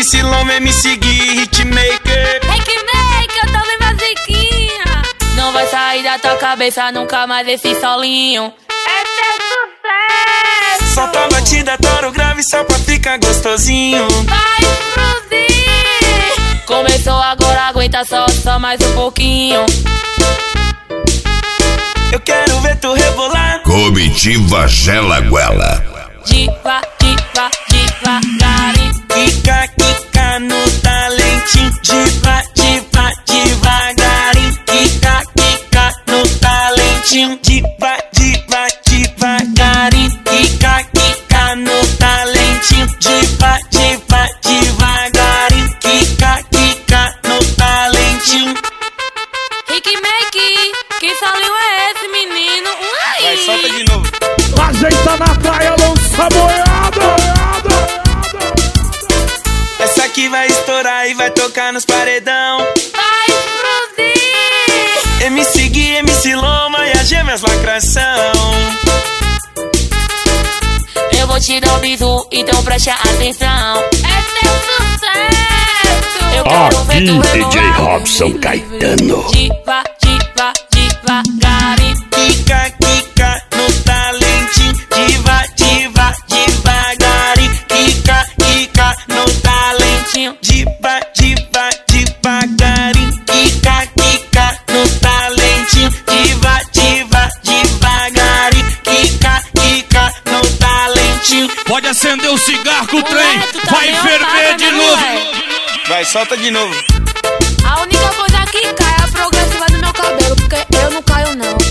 MC Loma, MC Gui, Hitmaker. Hitmaker, eu tô bem basiquinha. Não vai sair da tua cabeça nunca mais esse solinho. Esse é sucesso. Solta a batida, tora o grave só pra ficar gostosinho. Vai explodir. Começou agora, aguenta só mais um pouquinho. Eu quero ver tu rebolar. Comitiva Gelaguela. Devagarinho. Quica, quica no talentinho. Devagarinho. Quica, quica no talentinho. Devagarinho. Quica, quica no talentinho. Devagarinho. Quica, quica no talentinho. Hitmaker, que solinho é esse, menino? Ai. Vai, solta de novo. Ajeita na praia, lança boiada. Essa aqui vai estourar e vai tocar nos paredão. Vai explodir. MC Gui, MC Loma e as gêmeas lacração. Eu vou te dar um bisu, então preste atenção. Esse é o sucesso. Eu quero ver tu Aqui, DJ rebolar. Robson Caetano. Devagarinho. Quica, quica no talentinho. Devagarinho. Quica, quica no talentinho. Devagarinho. Quica, quica no talentinho. Devagarinho. Quica, quica no talentinho. Pode acender o cigarro que o trem Moleque, tu tá vai bem ferver otário, de né, novo. moleque? Vai, solta de novo. A única coisa que cai é a progressiva do meu cabelo, porque eu não caio não.